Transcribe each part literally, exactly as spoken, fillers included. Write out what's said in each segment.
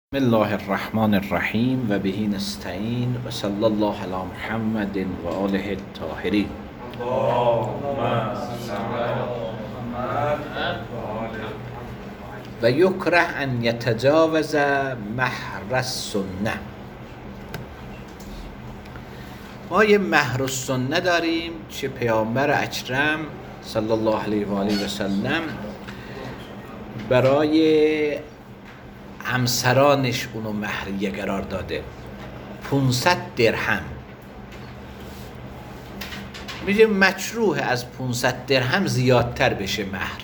بسم الله الرحمن الرحیم و به نستعین و صلی الله علی محمد و آله الطاهرین. و یکره ان یتجاوز مهر السنه. ما یه مهر السنه داریم که پیامبر اکرم صلی الله علیه و آله و سلم برای همسرانش اونو مهریه قرار داده. پانصد درهم. میگه مکروه از پانصد درهم زیادتر بشه مهر.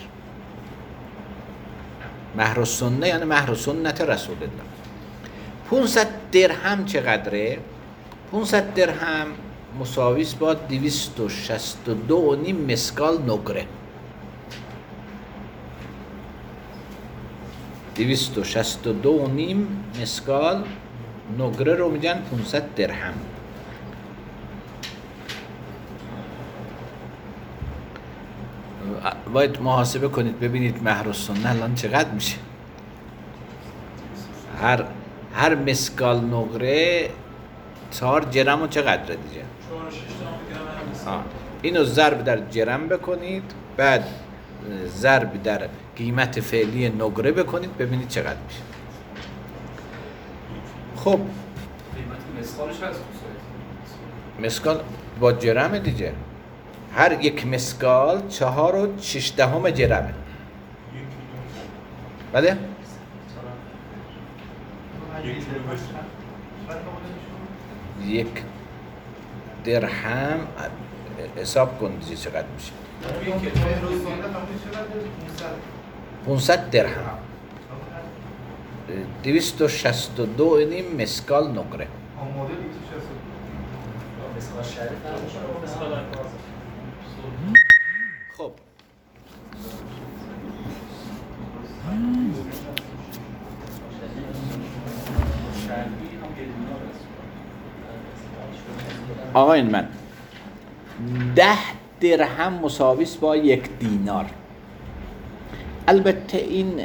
مهر السنه یعنی مهر سنت رسول الله. پانصد درهم چقدره؟ پانصد درهم مساویس با دویست و شصت و دو و نیم مسکال نقره. دویست و شصت و دو و نیم مسکال نقره رو میگن پانصد درهم. باید محاسبه کنید ببینید مهر السنه الان چقدر میشه. هر هر مسکال نقره چهار جرم و چقدر دیگه؟ اینو ضرب در جرم بکنید، بعد ضرب در قیمت فعلی نقره بکنید ببینید چقدر میشه. خب قیمت مسکالش هست؟ مسکال با جرم دیگه. هر یک مسکال چهار و شش دهم جرمه. بله؟ یک درهم حساب کن دیگه چقدر میشه. پانصد درهم دویست و شصت و دو نیم مسکال نقره. خب آقایان من ده درهم مساویس با یک دینار. البته این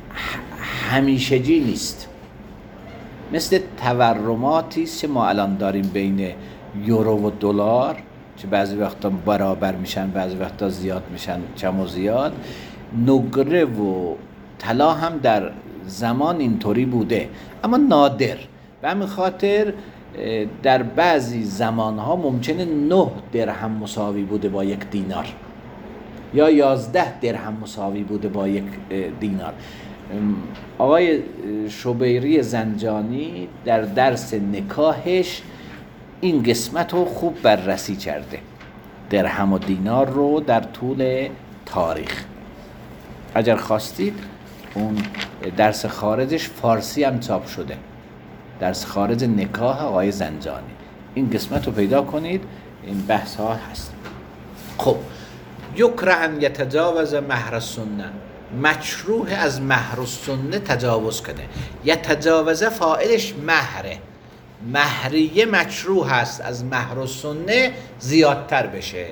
همیشگی نیست، مثل تورماتی که ما الان داریم بین یورو و دلار که بعضی وقتا برابر میشن بعضی وقتا زیاد میشن کم و زیاد. نقره و طلا هم در زمان اینطوری بوده اما نادر. به همین خاطر در بعضی زمانها ممکنه نه درهم مساوی بوده با یک دینار یا یازده درهم مساوی بوده با یک دینار. آقای شبیری زنجانی در درس نکاحش این قسمت رو خوب بررسی کرده، درهم و دینار رو در طول تاریخ. اگر خواستید اون درس خارجش فارسی هم چاپ شده، درس خارج نکاح آقای زنجانی. این قسمت رو پیدا کنید، این بحث ها هست. خب یکره ان یتجاوز مهر السنه. مکروه از مهر السنه تجاوز کنه. یتجاوز فاعلش مهره. مهریه مکروه هست از مهر السنه زیادتر بشه.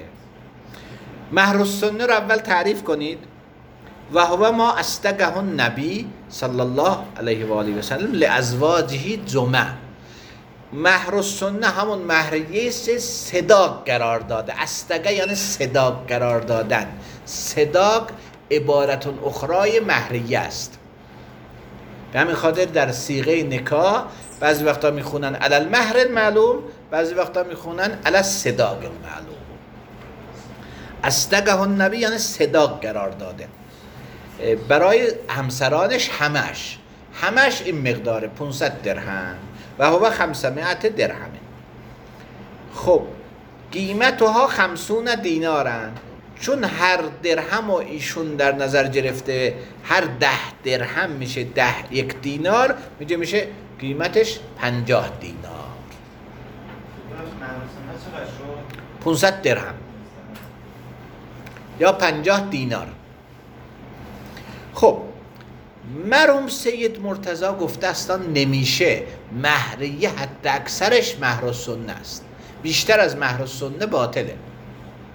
مهر السنه رو اول تعریف کنید. و هو ما استگه النبی صلی الله علیه و آله و سلم لازواجه جمع. مهر السنه همون مهریه است صداق قرار داده. استگه یعنی صداق قرار دادن. صداق عبارت اخرای مهریه است. به همین خاطر در صیغه نکاح بعضی وقتا میخونن علی المهر المعلوم، بعضی وقتا میخونن علی الصداق المعلوم. استگه النبی یعنی صداق قرار داده برای همسرانش. همش همش این مقدار پانصد درهم و هو خمسمائة درهم. خب قیمتها خمسون دینارن. چون هر درهم و ایشون در نظر گرفته هر ده درهم میشه ده یک دینار، میگه میشه قیمتش پنجاه دینار. پانصد درهم یا پنجاه دینار. خب مرحوم سید مرتضی گفته استان نمیشه. مهریه حتی اکثرش مهر السنه است، بیشتر از مهر السنه باطله.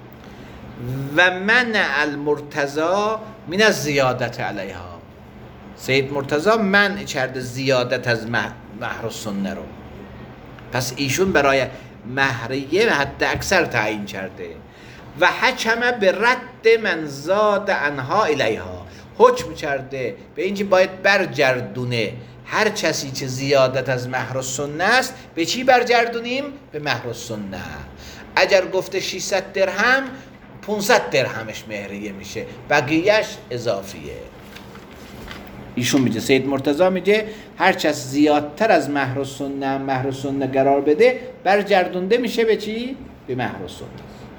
و منع المرتضی من الزیادت علیها. سید مرتضی منع کرده زیادت از مهر السنه رو، پس ایشون برای مهریه حد اکثر تعیین کرده. و حکم به رد من زاد عنها الیها، حکم کرده به اینکه باید برگردونه هر کسی که زیادت از مهر السنه است. به چی برگردونیم؟ به مهر السنه. اگر گفته ششصد درهم، پانصد درهمش مهریه میشه، بقیهش اضافیه. ایشون میگه، سید مرتضی میگه هر کس زیادتر از مهر السنه مهر السنه قرار بده برگردونده میشه به چی؟ به مهر السنه.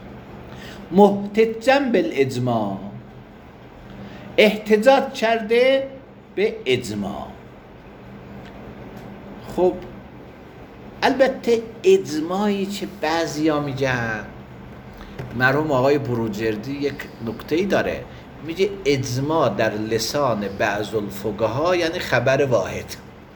محتجا بالاجماع، احتجاج کرده به اجماع. خب البته اجماعی که بعضیا میگن، مرحوم آقای بروجردی یک نکته‌ای داره، میگه اجماع در لسان بعض الفقها یعنی خبر واحد.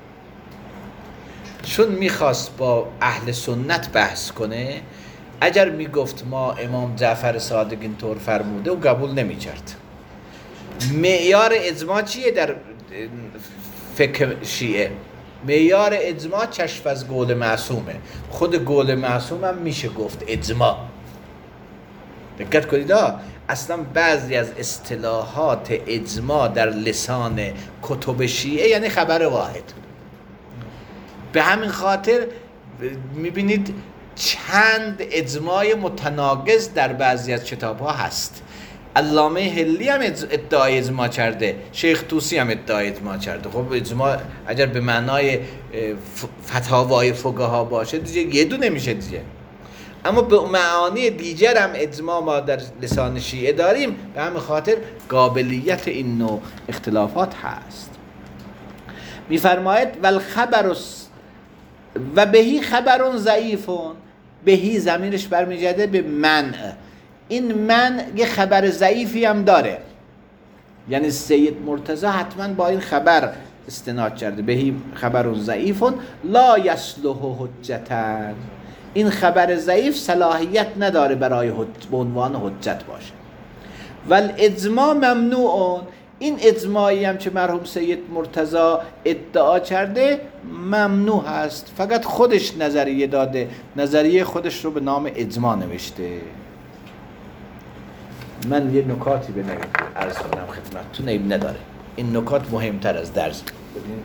چون میخواست با اهل سنت بحث کنه، اگر میگفت ما امام جعفر صادق اینطور فرموده و قبول نمیکرد. معیار اجماع چیه در فقه شیعه؟ معیار اجماع کشف از قول معصومه. خود قول معصوم هم میشه گفت اجماع. دقت کنید، اصلا بعضی از اصطلاحات اجماع در لسان کتب شیعه یعنی خبر واحد. به همین خاطر میبینید چند اجماع متناقض در بعضی از کتاب‌ها هست. علامه حلی هم ادعای اجماع کرده، شیخ طوسی هم ادعای اجماع کرده. خب اجماع اگر به معنای فتاوای فقها باشه دیگه یه دونه میشه دیگه. اما به معانی دیگر هم اجماع ما در لسان شیعه داریم، به همین خاطر قابلیت این نوع اختلافات هست. میفرماید والخبر و بهی خبرون ضعیفون، بهی ضمیرش برمیگرده به منع. این منع یه خبر ضعیفی هم داره، یعنی سید مرتضی حتما با این خبر استناد کرده. بهی خبرون ضعیفون لا یصلح حجتن، این خبر ضعیف صلاحیت نداره برای به عنوان حجت باشه. والاجماع ممنوعون، این اجماعی هم که مرحوم سید مرتضی ادعا کرده ممنوع هست، فقط خودش نظریه داده، نظریه خودش رو به نام اجماع نوشته. من یه نکاتی به عرض کنم خدمتتون، عیب نداره، این نکات مهمتر از درس. ببین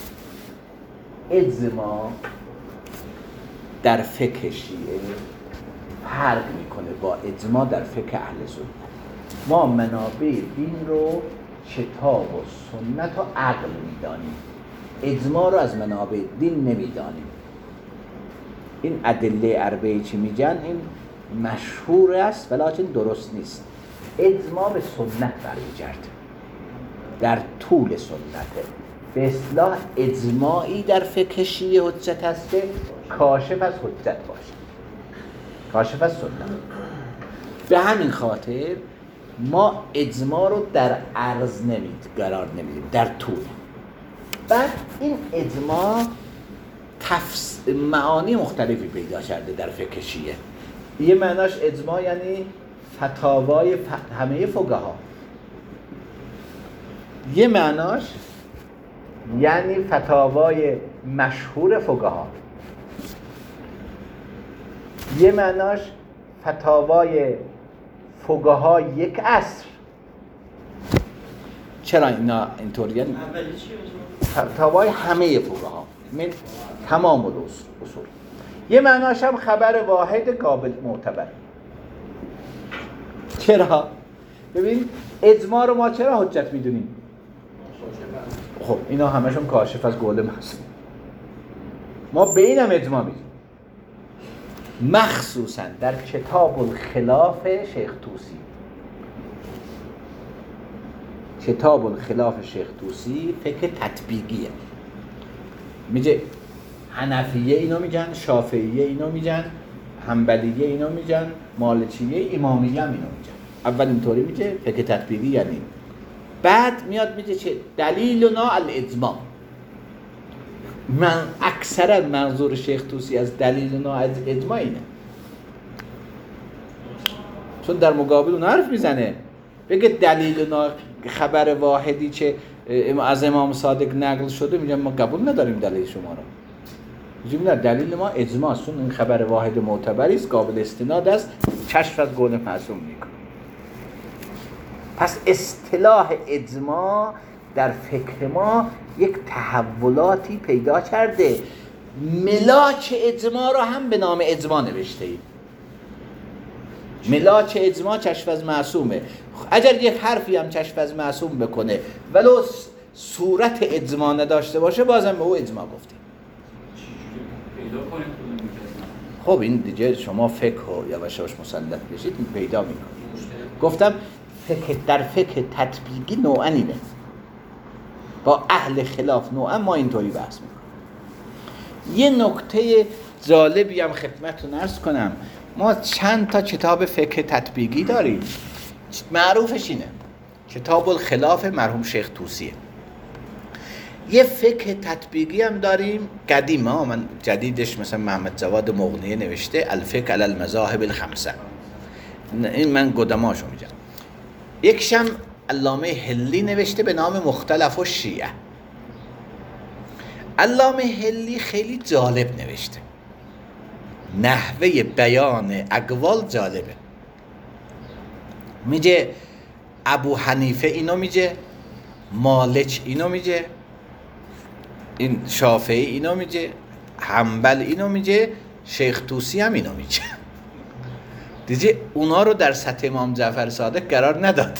اجماع در فقه شیعه فرق میکنه با اجماع در فقه اهل سنت. ما منابع دین رو کتاب و سنت و عقل میدانیم، اجماع رو از منابع دین نمیدانیم. این ادله اربعه چی میگن؟ این مشهور است ولیکن درست نیست. اجماع به سنت برمیگرده، در طول سنته. به اصطلاح اجماعی در فقه شیعه حجت هست که کاشف از حجت باشه، کاشف از سنت. به همین خاطر ما اجماع رو در عرض نمید قرار نمیدیم، در طول. بعد این اجماع تفس... معانی مختلفی پیدا کرده در فقه شیعه. یه معناش اجماع یعنی فتاوای ف... همه فقها، یه معناش یعنی فتاوای مشهور فقها، یه معناش فتاوای فقها یک عصر. چرا اینا اینطوریه؟ فتاوای همه فقها، من تمام اصول. یه معناش هم خبر واحد قابل معتبر. چرا؟ ببین اجماع رو ما چرا حجت میدونیم؟ خب اینا همشون کاشف از قول معصوم. ما به اینم اجماع میدیم، مخصوصا در کتاب الخلاف شیخ طوسی. کتاب الخلاف شیخ طوسی فقه تطبیقیه. میگه حنفیه اینو میگن، شافعیه اینو میگن، حنبلیه اینو میگن، مالکیه، امامیه هم اینو میگن. اول اینطوری میگه فقه تطبیقی یعنی. بعد میاد میگه چه دلیلنا الاجماع. من اکثرا منظور شیخ طوسی از دلیلنا از اجماع اینه، چون در مقابل اون حرف میزنه، بگه دلیلنا خبر واحدی که از امام صادق نقل شده میگن ما قبول نداریم دلیل شما را. میگیم نه، دلیل ما اجماع است، این خبر واحد معتبری است، قابل استناد است، کشف از قول معصوم میکنه. پس اصطلاح اجماع در فکر ما یک تحولاتی پیدا کرده. ملاک اجماع را هم به نام اجماع نوشته ایم. ملاک اجماع کشف از معصومه. اگر یک حرفی هم کشف از معصوم بکنه ولو صورت اجماع نداشته باشه بازم به او اجماع گفتیم. خب این دیگه شما فقه و یواش یواش مسلط بشید پیدا میکنید. گفتم فقه در فقه تطبیقی نوعا اینه، با اهل خلاف نوعا ما اینطوری بحث میکنیم. یه نکته جالبی هم خدمتتون عرض کنم، ما چند تا کتاب فقه تطبیقی داریم. معروفش اینه کتاب الخلاف مرحوم شیخ طوسیه. یه فقه تطبیقی هم داریم قدیم ها، من جدیدش مثلا محمد جواد مغنیه نوشته الفقه علی المذاهب الخمسه، این من قدماشو میگم. یکشم علامه حلی نوشته به نام مختلف الشیعه. علامه حلی خیلی جالب نوشته، نحوه بیان اقوال جالبه. میگه ابو حنیفه اینو میگه، مالک اینو میگه، این شافعی اینو میگه، حنبل اینو میگه، شیخ طوسی هم اینو میگه. دیگه اونا رو در سطح امام جعفر صادق قرار نداده،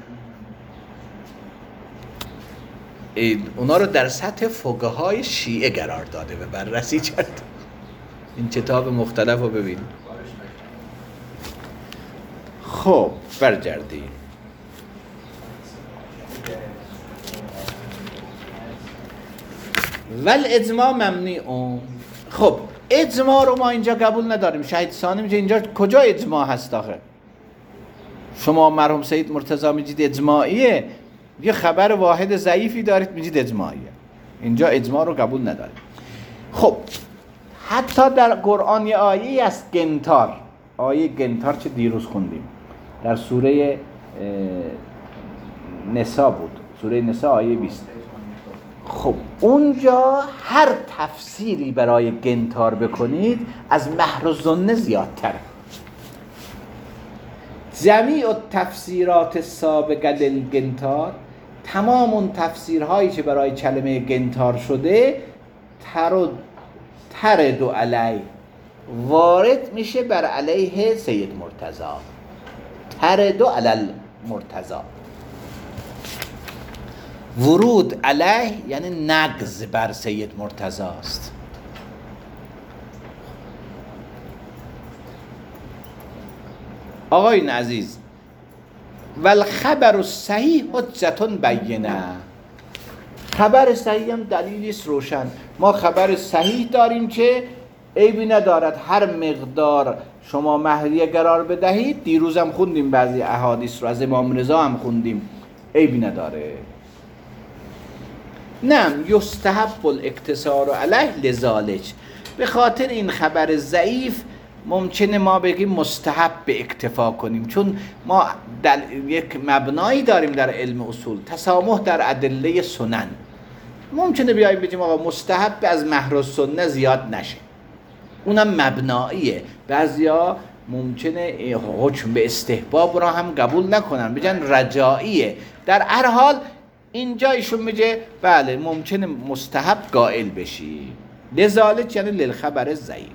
اونا رو در سطح فقهای شیعه قرار داده و بررسی کرده. این کتاب مختلف رو ببین. خب برگردیم. ول اجماع ممنوع. خب اجماع رو ما اینجا قبول نداریم. شهید ثانی میگه اینجا کجا اجماع هست آخه؟ شما مرحوم سید مرتضی میگید اجماعیه، یه خبر واحد ضعیفی دارید میگید اجماعیه. اینجا اجماع رو قبول نداریم. خب حتی در قرآن یه آیه است گنتار، آیه گنتار چه دیروز خوندیم در سوره نساء بود، سوره نساء آیه بیست. خب اونجا هر تفسیری برای گنتار بکنید از مهر الظن زیادتره. جمیع التفسیرات السابقه للگنتار، تمام اون تفسیرهایی که برای کلمه گنتار شده ترد ترد علیه وارد میشه بر علیه سید مرتضی. ترد علی مرتضی، ورود علیه یعنی نقض بر سید مرتضی است. آقایون عزیز، والخبر الصحیح حجة بینه. خبر صحیح هم دلیلی است روشن. ما خبر صحیح داریم که عیبی ندارد هر مقدار شما مهریه قرار بدهید. دیروز هم خوندیم بعضی احادیث رو، از امام رضا هم خوندیم، عیبی نداره. نعم یستحب الاقتصار علیه لذالک. به خاطر این خبر ضعیف ممکنه ما بگیم مستحب به اکتفا کنیم، چون ما دل... یک مبنایی داریم در علم اصول، تسامح در ادله سنن. ممکنه بیاییم بگیم آقا مستحب از مهر السنه زیاد نشه، اونم مبناییه. بعضیا ممکنه حکم به استحباب را هم قبول نکنن، بگن رجاییه. در هر حال اینجا ایشون میگه بله ممکنه مستحب قائل بشی، لذالک یعنی للخبر ضعیف.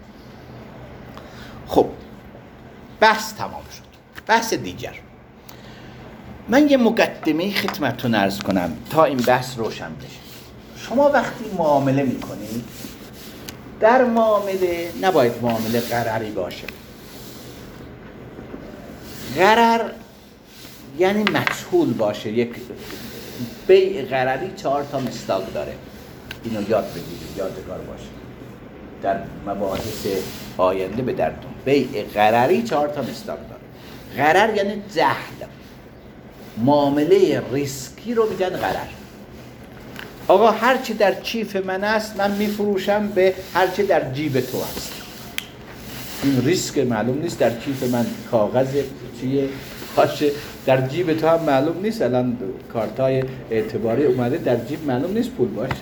خب بحث تمام شد. بحث دیگر، من یه مقدمه خدمتتون عرض کنم تا این بحث روشن بشه. شما وقتی معامله میکنید، در معامله نباید معامله غرری باشه. غرر یعنی مجهول باشه. یک بیع غرری چهار تا مصداق داره، اینو یاد بگیرید، یادگار باشه در مباحث آینده به دردتون. بیع غرری چهار تا مصداق داره. غرر یعنی جهل، معامله ریسکی رو میگن غرر. آقا هرچی در کیف من است من میفروشم به هرچی در جیب تو است. این ریسک معلوم نیست در کیف من کاغذ چیه باشه، در جیب تو هم معلوم نیست، الان کارتای اعتباری اومده در جیب معلوم نیست پول باشه.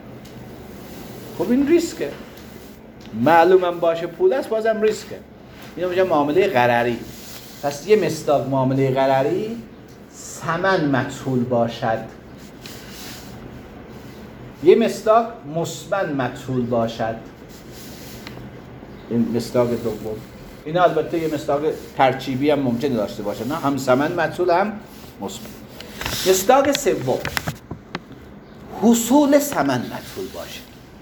خب این ریسکه. معلومم باشه پول است بازم ریسکه. اینو میگم معامله غرری. پس یه مصداق معامله غرری ثمن مجهول باشد، یه مصداق مثمن مجهول باشد. این مصداق دوم. اینا البته یه مصداق ترکیبی هم ممکنه داشته باشه، نه هم ثمن مجهول هم مثمن. مصداق سوم حصول ثمن مجهول باشه.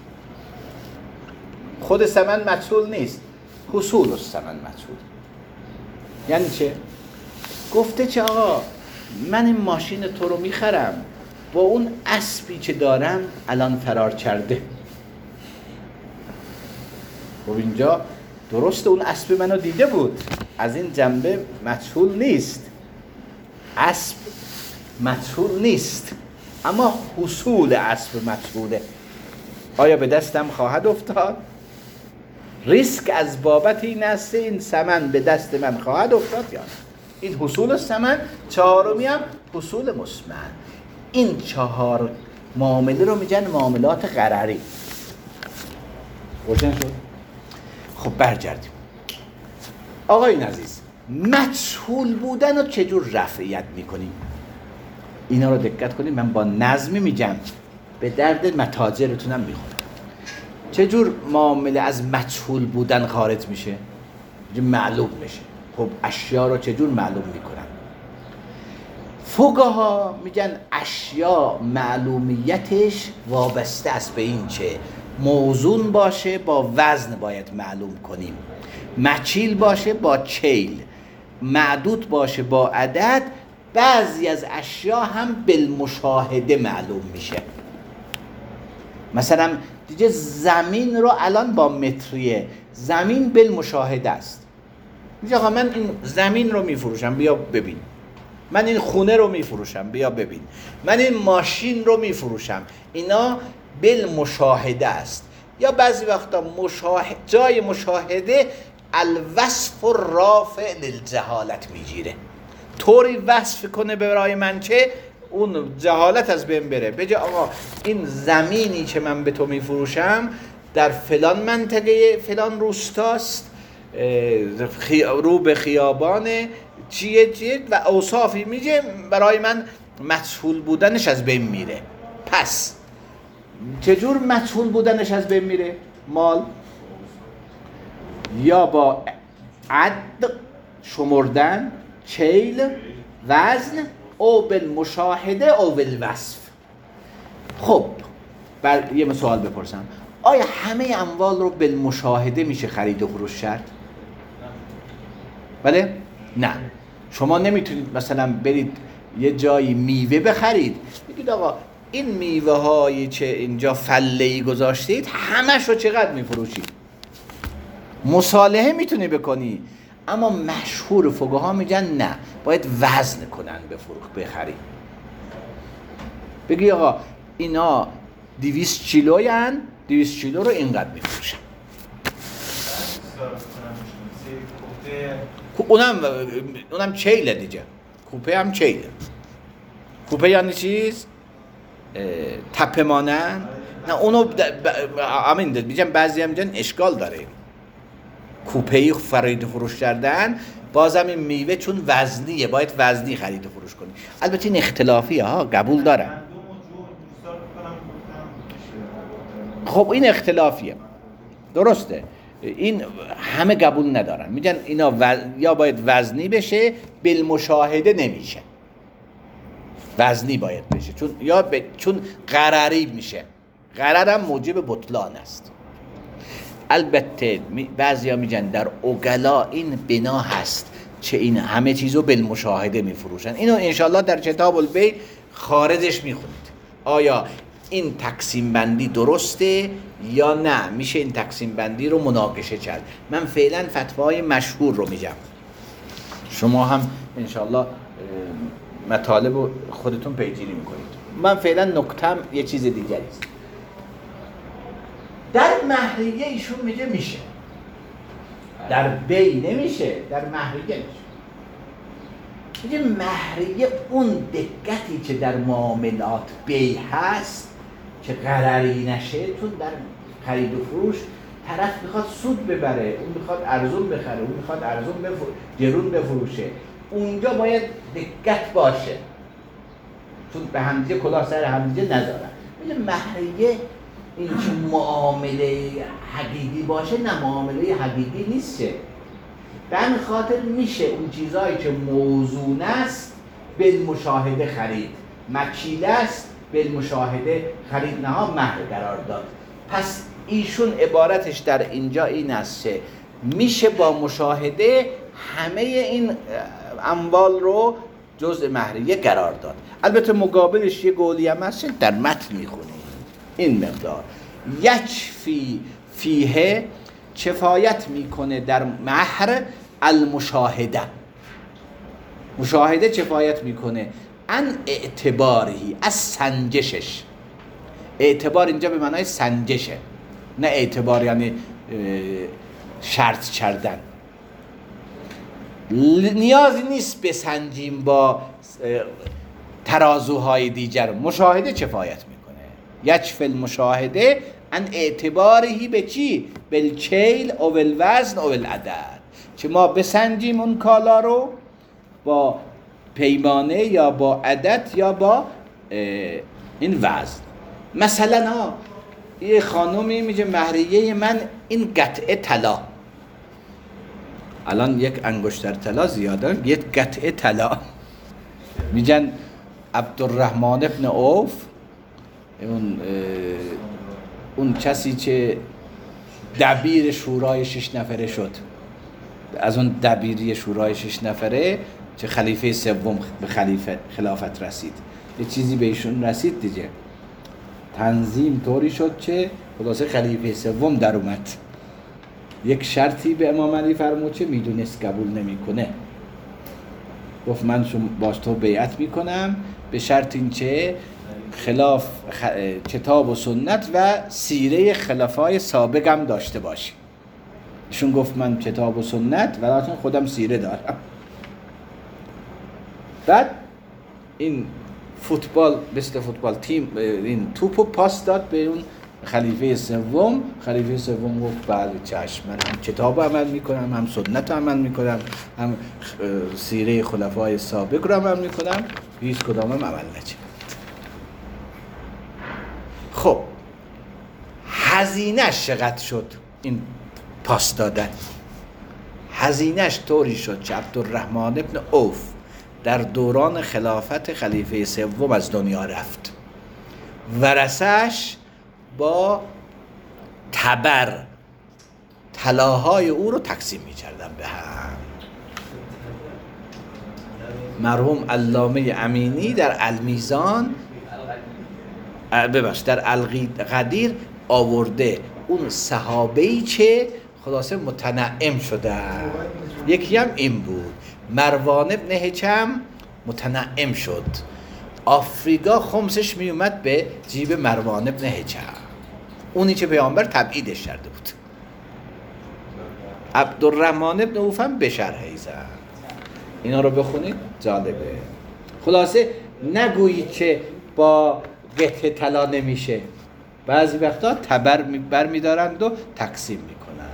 خود ثمن مجهول نیست، حصول الثمن مجهول. یعنی چه؟ گفته چه آقا من این ماشین تو رو میخرم، با اون اسبی که دارم الان فرار کرده. خب اینجا درست اون اسب منو دیده بود، از این جنبه مجهول نیست، اسب مجهول نیست، اما حصول اسب مجهوله. آیا به دستم خواهد افتاد؟ ریسک از بابت این است این ثمن به دست من خواهد افتاد یا نه؟ این حصول ثمن. چهارمی هم حصول مثمن. این چهار معامله رو میگن معاملات غرری. روشن شد؟ خب برگردیم. آقایون عزیز، مجهول بودن رو چجور رفعیت میکنیم؟ اینا رو دقت کنیم، من با نظمی میگم، به درد متاجرتونم میخوره. چجور معامله از مجهول بودن خارج میشه؟ معلوم میشه. خب اشیا رو چجور معلوم میکنن؟ فقها میگن اشیا معلومیتش وابسته است به این چه موزون باشه با وزن باید معلوم کنیم، مچیل باشه با چیل، معدود باشه با عدد. بعضی از اشیا هم بالمشاهده معلوم میشه. مثلا دیگه زمین رو الان با متریه، زمین بالمشاهده است. میگه آقا من این زمین رو میفروشم بیا ببین، من این خونه رو میفروشم بیا ببین، من این ماشین رو میفروشم. اینا بالمشاهده است. یا بعضی وقتا مشاهد جای مشاهده الوصف الرافع للجهالت میگیره، طوری وصف کنه برای من که اون جهالت از بین بره. بگه آقا این زمینی که من به تو میفروشم در فلان منطقه فلان روستاست، رو به خیابانه، چیه چیه و اوصافی میگه، برای من مجهول بودنش از بین میره. پس چجور مجهول بودنش از بین میره؟ مال یا با عد شمردن، چیل، وزن، او بالمشاهده او بالوصف. خب بر یه سوال بپرسم، آیا همه اموال رو بالمشاهده میشه خرید و فروش کرد؟ بله؟ نه. شما نمیتونید مثلا برید یه جایی میوه بخرید بگید آقا این میوه هایی که اینجا فله‌ای گذاشتید همش رو چقدر میفروشید؟ مصالحه میتونی بکنی، اما مشهور فقها میگن نه، باید وزن کنن بفروخ بخری. بگی آقا اینا دویست کیلوی هن، دویست کیلو رو اینقدر میفروشن. اونم اونم چیله دیگه، کوپه هم چیله. کوپه یعنی چیز؟ تپه مانند؟ نه اونو امین ب... میگم بعضی هم میگن اشکال داره. کوپه‌ای خرید و فروش کردن، بازم این میوه چون وزنیه باید وزنی خرید و فروش کنی. البته این اختلافیه ها، قبول دارم. خب این اختلافیه، درسته، این همه قبول ندارن، میگن اینا وز... یا باید وزنی بشه، بالمشاهده نمیشه، وزنی باید بشه، چون یا ب... چون قراری میشه، قرار هم موجب بطلان است. البته بعضیا میگن در اوگلا این بنا هست چه این همه چیزو بالمشاهده میفروشن. اینو انشالله در کتاب البیع خارجش میخونید آیا این تقسیم بندی درسته یا نه، میشه این تقسیم بندی رو مناقشه کرد. من فعلا فتوای مشهور رو میگم، شما هم انشالله مطالب رو خودتون پیگیری میکنید. من فعلا نکتم یه چیز دیگری است. در مهریه ایشون میگه میشه، در بی نمیشه، در مهریه میشه. میگه مهریه اون دقتی که در معاملات بیع هست که غرری نشه، چون در خرید و فروش طرف میخواد سود ببره، اون میخواد ارزون بخره، اون میخواد ارزون بفروشه، گرون بفروشه، اونجا باید دقت باشه چون به همدیگه کلاه سر همدیگه نذارن. میگه مهریه این که معامله حقیقی باشه، نه معامله حقیقی نیست که به همین خاطر میشه اون چیزهایی که موزون است بالمشاهده خرید، مکیله است بالمشاهده خرید نها مهر قرار داد. پس ایشون عبارتش در اینجا این است که میشه با مشاهده همه این اموال رو جزء مهریه قرار داد. البته مقابلش یه قولی هم هست در متن میخونیم این مقدار یکفی فیه، کفایت میکنه در مهر المشاهده، مشاهده کفایت میکنه ان اعتباری، از سنجشش. اعتبار اینجا به معنای سنجشه، نه اعتبار یعنی شرط کردن. نیازی نیست بسنجیم با ترازوهای دیگر، مشاهده کفایت میکنه. یکفی المشاهده ان اعتباری به چی؟ بالکیل او بالوزن او بالعدد، که ما بسنجیم اون کالا رو با پیمانه یا با عدد یا با این وزن. مثلا ها یه خانومی میگه مهریه من این قطعه طلا، الان یک انگشتر طلا زیاده، یک قطعه طلا. میگن عبدالرحمن ابن عوف، اون اون کسی که دبیر شورای شش نفره شد، از اون دبیری شورای شش نفره که خلیفه سوم به خلیفه خلافت رسید، یه چیزی به ایشون رسید دیگه، تنظیم طوری شد که خلاصه خلیفه سوم در اومد. یک شرطی به امام علی فرمود که میدونست قبول نمیکنه، گفت من باش تو بیعت میکنم به شرط این که خلاف خ... کتاب و سنت و سیره خلفای سابقم داشته باشی. ایشون گفت من کتاب و سنت ولیکن خودم سیره دارم. بعد این فوتبال مثل فوتبال تیم این توپو پاس داد به اون خلیفه سوم. خلیفه سوم گفت بله چشم، من هم کتاب عمل میکنم، هم سنت عمل میکنم، هم سیره خلفای سابق رو عمل میکنم، هیچ کدامم عمل نکرد. خب هزینه‌اش چقدر شد این پاس دادن؟ هزینه‌اش طوری شد که عبدالرحمن ابن عوف در دوران خلافت خلیفه سوم از دنیا رفت، ورثه‌اش با تبر طلاهای او رو تقسیم می‌کردن به هم. مرحوم علامه امینی در المیزان ببخش در القدیر آورده اون صحابه‌ای که خلاصه متنعم شدن. یکی هم این بود، مروان ابن حکم متنعم شد، آفریقا خمسش می اومد به جیب مروان ابن حکم، اونی که پیامبر تبعیدش کرده بود. عبدالرحمن ابن عوف هم به شرحی زد. اینا رو بخونید جالبه. خلاصه نگویید که با قطعه طلا نمیشه، بعضی وقتا تبر بر میدارند و تقسیم میکنند.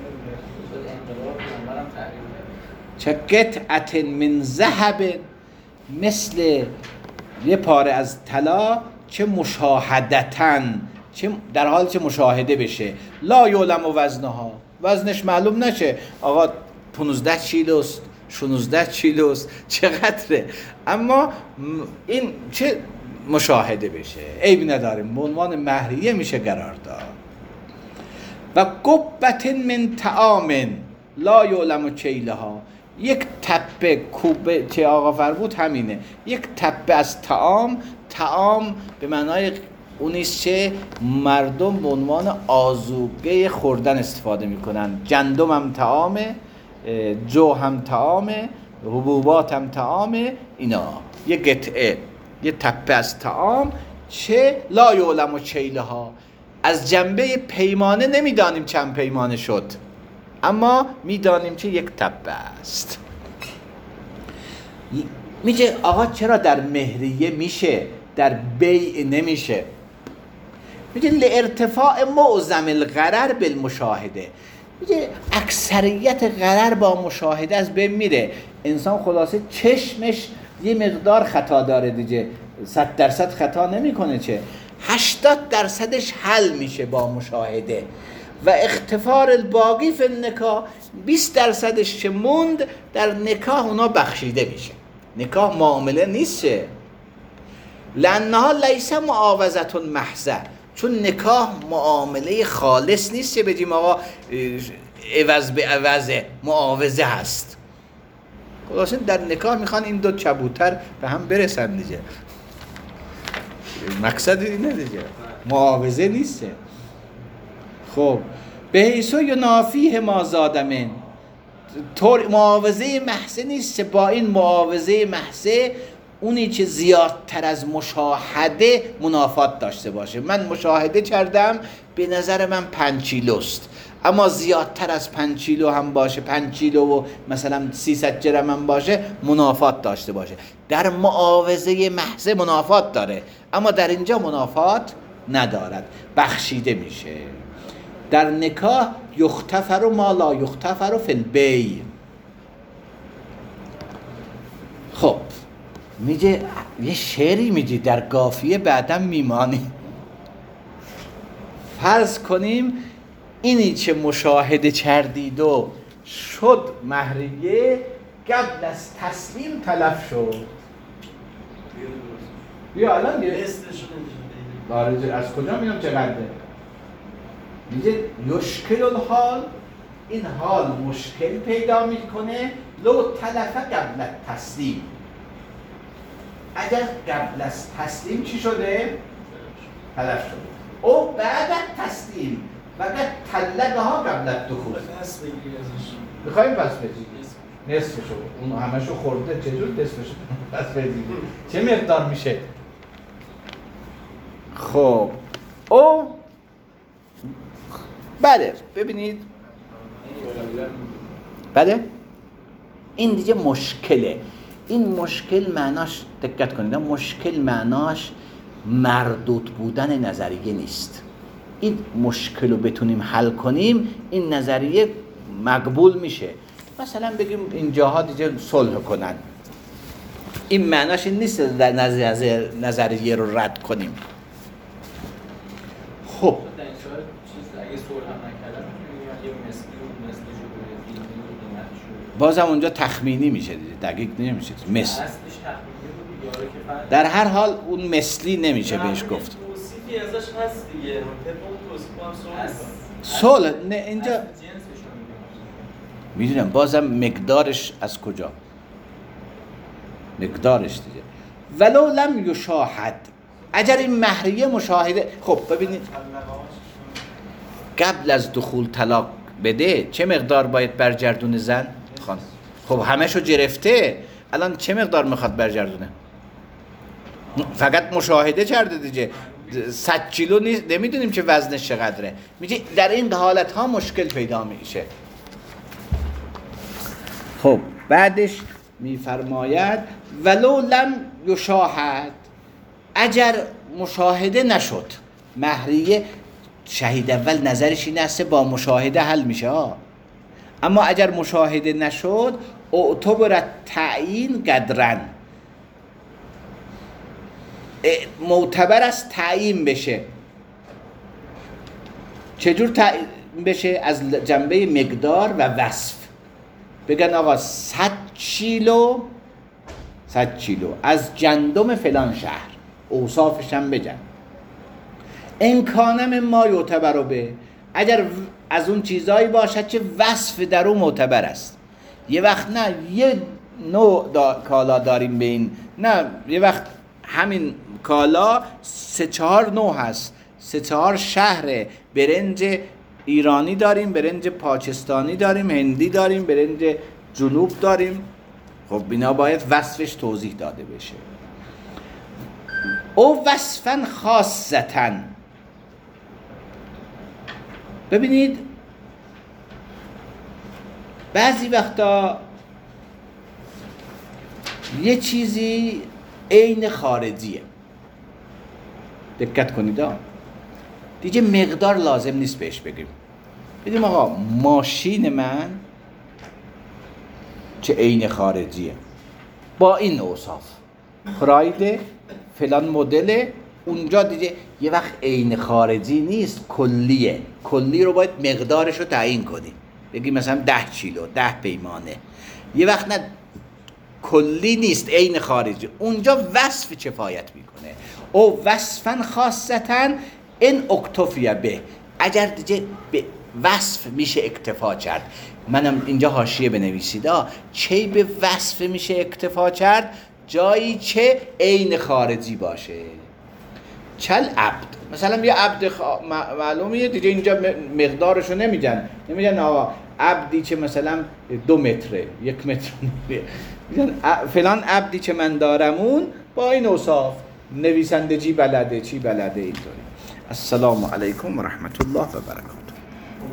چه قطعت من ذهب، مثل یه پاره از طلا چه مشاهدتن، چه در حال چه مشاهده بشه، لا یعلم وزنها، وزنش معلوم نشه، آقا پانزده کیلوست، شانزده کیلوست، چقدره، اما این چه مشاهده بشه، عیب نداره، به عنوان مهریه میشه قرار داد. و قبت من طعام لا یعلم کیلها، یک تپه کوبه که آقا فرمود همینه، یک تپه از طعام. طعام به معنای اونیست که مردم به عنوان آذوقه خوردن استفاده میکنن. گندم هم طعامه، جو هم طعامه، حبوبات هم طعامه. اینا یک قطعه، یه تپه از طعام چه لا یعلم کیلها، از جنبه پیمانه نمیدانیم چند پیمانه شد، اما میدانیم که یک تپه است. میگه آقا چرا در مهریه میشه در بیع نمیشه؟ میگه لارتفاع معظم الغرر بالمشاهده. میگه اکثریت غرر با مشاهده از بین میره. انسان خلاصه چشمش یه مقدار خطا داره دیگه، صد درصد خطا نمیکنه، چه هشتاد درصدش حل میشه با مشاهده و اختفار الباقی فی النکاح، بیست درصدش که موند در نکاح اونا بخشیده میشه. نکاح معامله نیست، لانها لیس معاوضة محضه، چون نکاح معامله خالص نیست که بگیم آقا عوض به عوضه، معاوضه هست. خلاصه در نکاح میخوان این دو کبوتر به هم برسن دیگه، مقصد اینه دیگه، معاوضه نیست. خب به حیثو ینافیه ما زاد من، طور معاوضه محضه نیست، با این معاوضه محضه اونی که زیادتر از مشاهده منافات داشته باشه. من مشاهده کردم به نظر من پنج کیلوست، اما زیادتر از پنج کیلو هم باشه، پنج کیلو و مثلا سیصد گرم هم باشه، منافات داشته باشه. در معاوضه محض منافات داره، اما در اینجا منافات ندارد، بخشیده میشه. در نکاح یختفر و ما لا یختفر فی البیع. خب میگه یه شعری میگه در قافیه بعدم میمانی. فرض کنیم اینی که مشاهده کردید و شد مهریه، قبل از تسلیم تلف شد. بیا الان یه اسمش از کجا میدونم چقدره؟ میگه یشکل الحال، این حال مشکل پیدا میکنه، لو تلفه قبل تسلیم، اگر قبل از تسلیم چی شده؟ تلف شده. او بعد تسلیم و قد طلقه ها قبل الدخول. پس بگیری ازش. بخوایم پس بگیری نصفشو، اون همشو خورده، چجور نصفشو پس بگیری؟ چه مقدار میشه؟ خب او بله ببینید، بله این دیگه مشکله. این مشکل معناش، دقت کنید، مشکل معناش مردود بودن نظریه نیست. این مشکل رو بتونیم حل کنیم، این نظریه مقبول میشه. مثلا بگیم اینجاها دیگه صلح کنن، این معناش این نیست در نظریه, نظریه رو رد کنیم. خب بازم اونجا تخمینی میشه دیگه، دقیق نمیشه. مثل در هر حال اون مثلی نمیشه بهش گفت. توصیفی ازش هست دیگه، صلح نه اینجا میدونم، بازم مقدارش از کجا، مقدارش دیگه. ولو لم یشاهد، اگر این مهریه مشاهده. خب ببینید قبل از دخول طلاق بده چه مقدار باید برگردونه زن؟ خان خب همشو گرفته، الان چه مقدار میخواد برگردونه؟ فقط مشاهده کرده دیگه، صد کیلو نیست، نمیدونیم که وزنش چقدره. میگه در این حالت ها مشکل پیدا میشه. خب بعدش میفرماید ولو لم یشاهد، اگر مشاهده نشد مهریه، شهید اول نظرش این است با مشاهده حل میشه ها، اما اگر مشاهده نشد اعتبر تعیین قدرن، معتبر است تعیین بشه. چجور تعیین بشه؟ از جنبه مقدار و وصف. بگن آقا صد کیلو صد کیلو از گندم فلان شهر، اوصافش هم بگن. امکانم ما یعتبر به، اگر از اون چیزایی باشد که وصف در اون معتبر است. یه وقت نه یه نوع دا کالا داریم به این، نه یه وقت همین کالا سه چهار نوع هست، سه چهار شهر، برنج ایرانی داریم، برنج پاکستانی داریم، هندی داریم، برنج جنوب داریم. خب اینا باید وصفش توضیح داده بشه. او وصفاً خاصتاً، ببینید بعضی وقتا یه چیزی عین خارجیه، دقت کنید ها، دیگه مقدار لازم نیست بهش بگیم. بگیم آقا ماشین من چه عین خارجیه با این اوصاف، پراید فلان مدل، اونجا دیگه یه وقت عین خارجی نیست، کلیه. کلی رو باید مقدارش رو تعیین کنی، بگی مثلا ده کیلو، ده پیمانه. یه وقت نه، کلی نیست، عین خارجی، اونجا وصف کفایت میکنه. او وصفا خاصتا این اکتفیه به، اگر دیگه به وصف میشه اکتفا کرد. منم اینجا حاشیه بنویسید ها، چه به وصف میشه اکتفا کرد؟ جایی که عین خارجی باشه. چل عبد، مثلا یه عبد خ... معلومیه دیگه اینجا مقدارشو نمیدن، نمیدن آقا عبدی که مثلا دو متره، یک متر میگن فلان عبدی که من دارمون با این اوصاف، نویسندگی بلده، چی بلده، اینطوری. السلام علیکم و رحمت الله و برکاته.